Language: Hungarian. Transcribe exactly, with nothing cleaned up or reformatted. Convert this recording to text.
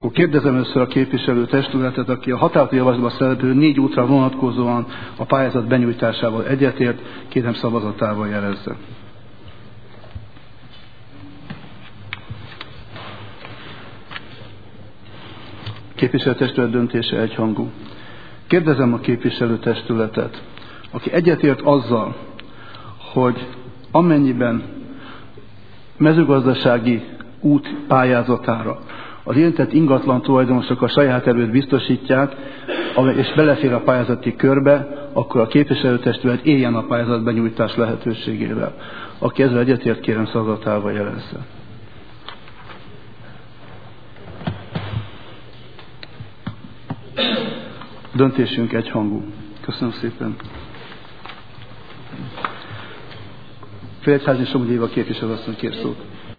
Kérdezem először a képviselő testületet, aki a határozati javaslatban szereplő négy útra vonatkozóan a pályázat benyújtásával egyetért, kérem szavazatával jelezze. Képviselőtestület döntése egyhangú. Kérdezem a képviselőtestületet, aki egyetért azzal, hogy amennyiben mezőgazdasági út pályázatára az érintett ingatlan tulajdonosok a saját erőt biztosítják, és belefér a pályázati körbe, akkor a képviselőtestület éljen a pályázat benyújtás lehetőségével. Aki ezzel egyetért, kérem szavazatával jelezze. Döntésünk egyhangú. Köszönöm szépen. Félegyházi Somogyi Éva képviselőasszony kér szót.